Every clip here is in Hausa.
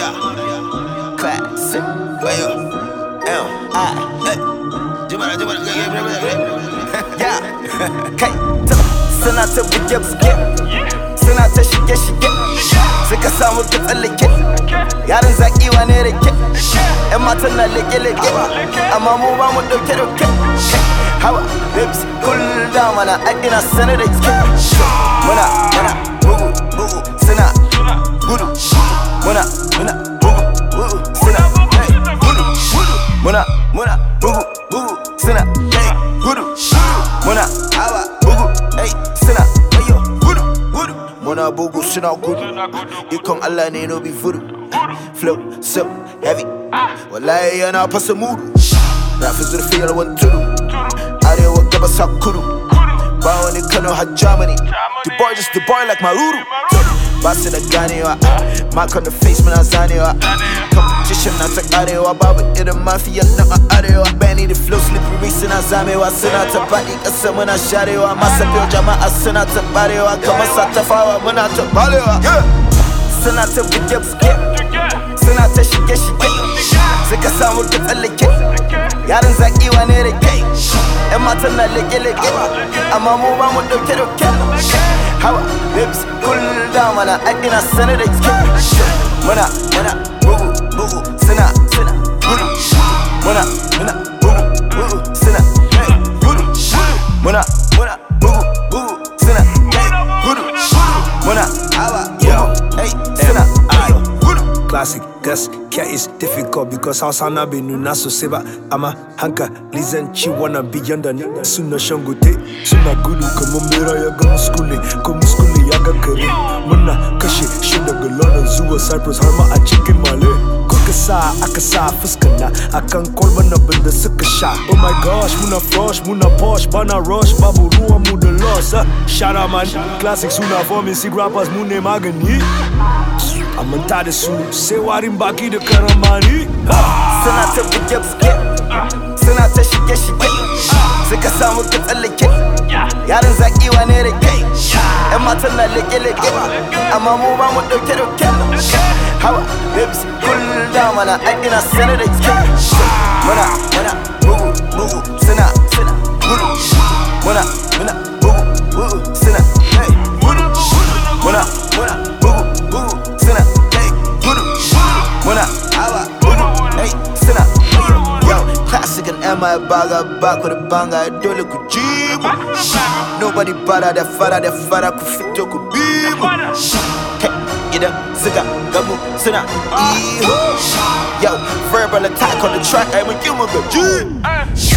Yeah, classic. Well, yeah, kai, suna ta buge-buge, suna ta shige-shige, suka samu ka tsallake, yaran zaki wane rake, yan matan na leke-leke, amma mu ba mu dauke-dauke. Hawa, babes, cool down mana, ai ina sanar da ke. Muna bugu, suna gudu, muna bugu, suna gudu, muna bugu, suna gudu, muna bugu, suna gudu, muna bugu, suna gudu. Ikon Allah ne no be voodoo. Flow so heavy, wallahi yana fasa mudu. Na fi zurfi yalwan tudu, arewa gabas kudu. Ba wani Kano har Germany. The boy just the boy like Maruru. Ba su da ganewa, mark on the face muna zanewa. Competition na ta karewa, babu irin mafiyan nan a arewa. Benny the flow slippery suna zamewa, suna ta faɗi ƙasa muna sharewa. Masa biyo jama'a suna ta barewa, kamar sa ta fawa muna ta balewa. Suna ta buge-buge, suna ta shige-shige, suka samu ka tsallake, yaran zaki wane rake, yan matan na leke-leke, amma mu ba mu dauke-dauke. Hawa, babes, cool down mana, ai ina sanar da ke. Muna bugu, suna gudu, muna bugu, suna gudu, muna bugu, suna gudu, muna suna gudu. Classic, gaskiya is difficult because Hausa na bai nuna sosai ba. Amma hankali zan ci wanna beyond da nigga suna shan gote, suna gudu kamar mera ya ga muskule, ko muskule ya ga kare. Muna kashe shi daga London zuwa Cyprus har ma a cikin Male. Kuka sa aka sa fuskana akan kwalban abin da suka sha. Oh my gosh, muna frosh, muna posh, bana rush, babu ruwan mu da loss. Shout out man, classic suna forming, sick rappers mu ne magani. A manta da su sai warin baki da karamani. Suna ta buge-buge, suna ta shige-shige, suka samu ka tsallake, yaran zaki wane rake, yan matan na leke-leke, amma mu ba mu dauke-dauke. Hawa, babes, cool down mana, ai ina sanar da ke. Muna bugu, suna gudu, muna bugu, suna gudu, muna bugu, suna gudu, muna bugu, suna yo, classic and Emma baga back with a banga, dole ku jibu. Nobody bada da fara ku fito ku bibu. Idan suka gamu suna ihu. Yo, verbal attack on the track, ai mun ki mu gaji.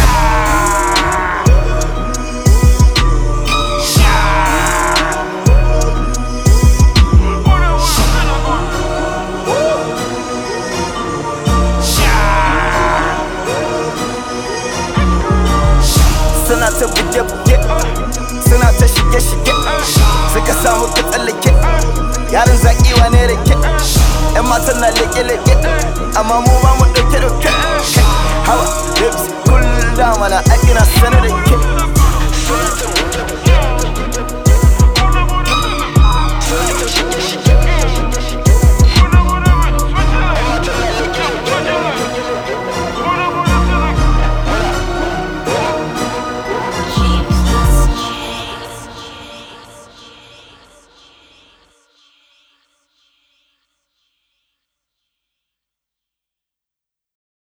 Suna ta buge-buge, suna ta shige-shige, suka samu ka tsallake, yaran zaki wane rake, yan matan na leke-leke, amma mu ba mu dauke-dauke. Hawa, babes, cool down mana, ai ina sanar da ke.